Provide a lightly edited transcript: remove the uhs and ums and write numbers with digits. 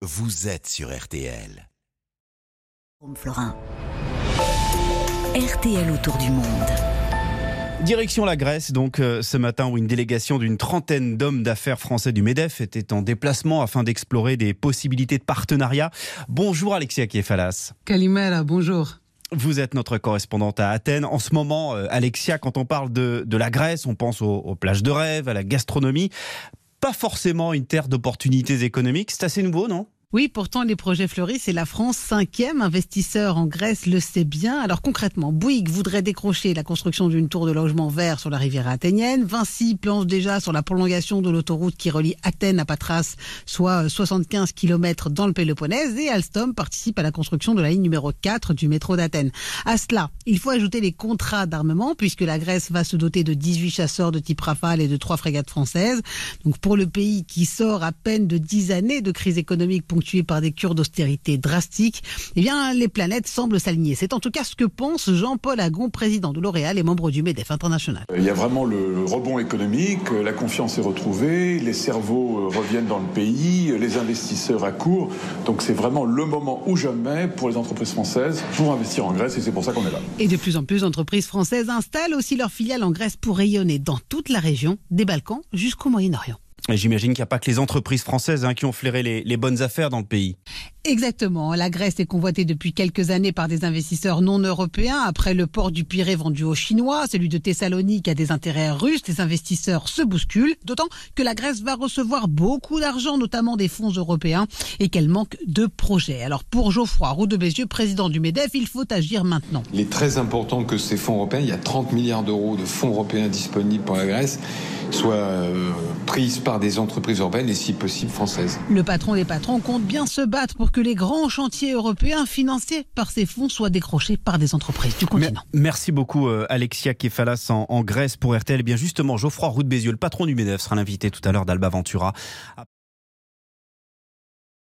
vous êtes sur RTL. Florin. RTL autour du monde. Direction la Grèce, donc ce matin, où une délégation d'une trentaine d'hommes d'affaires français du MEDEF était en déplacement afin d'explorer des possibilités de partenariat. Bonjour Alexia Kefalas. Kalimera, bonjour. Vous êtes notre correspondante à Athènes. En ce moment, Alexia, quand on parle de la Grèce, on pense aux plages de rêve, à la gastronomie. Pas forcément une terre d'opportunités économiques. C'est assez nouveau, non ? Oui, pourtant les projets fleurissent et la France, 5e investisseur en Grèce, le sait bien. Alors concrètement, Bouygues voudrait décrocher la construction d'une tour de logement vert sur la rivière athénienne. Vinci planche déjà sur la prolongation de l'autoroute qui relie Athènes à Patras, soit 75 km dans le Péloponnèse. Et Alstom participe à la construction de la ligne numéro 4 du métro d'Athènes. À cela, il faut ajouter les contrats d'armement puisque la Grèce va se doter de 18 chasseurs de type Rafale et de 3 frégates françaises. Donc pour le pays qui sort à peine de 10 années de crise économique ponctuée par des cures d'austérité drastiques, eh bien, les planètes semblent s'aligner. C'est en tout cas ce que pense Jean-Paul Agon, président de L'Oréal et membre du MEDEF International. Il y a vraiment le rebond économique, la confiance est retrouvée, les cerveaux reviennent dans le pays, les investisseurs accourent. Donc c'est vraiment le moment ou jamais pour les entreprises françaises pour investir en Grèce et c'est pour ça qu'on est là. Et de plus en plus d'entreprises françaises installent aussi leurs filiales en Grèce pour rayonner dans toute la région, des Balkans jusqu'au Moyen-Orient. Et j'imagine qu'il n'y a pas que les entreprises françaises qui ont flairé les bonnes affaires dans le pays. Exactement. La Grèce est convoitée depuis quelques années par des investisseurs non européens. Après le port du Pirée vendu aux Chinois, celui de Thessalonique a des intérêts russes. Les investisseurs se bousculent, d'autant que la Grèce va recevoir beaucoup d'argent, notamment des fonds européens, et qu'elle manque de projets. Alors pour Geoffroy Roux de Bézieux, président du MEDEF, il faut agir maintenant. Il est très important que ces fonds européens, il y a 30 milliards d'euros de fonds européens disponibles pour la Grèce, soient prises par des entreprises européennes et si possible françaises. Le patron des patrons compte bien se battre pour que les grands chantiers européens financés par ces fonds soient décrochés par des entreprises du continent. Merci beaucoup Alexia Kefalas en Grèce pour RTL. Et bien justement, Geoffroy Roux de Bézieux, le patron du MEDEF, sera l'invité tout à l'heure d'Alba Ventura.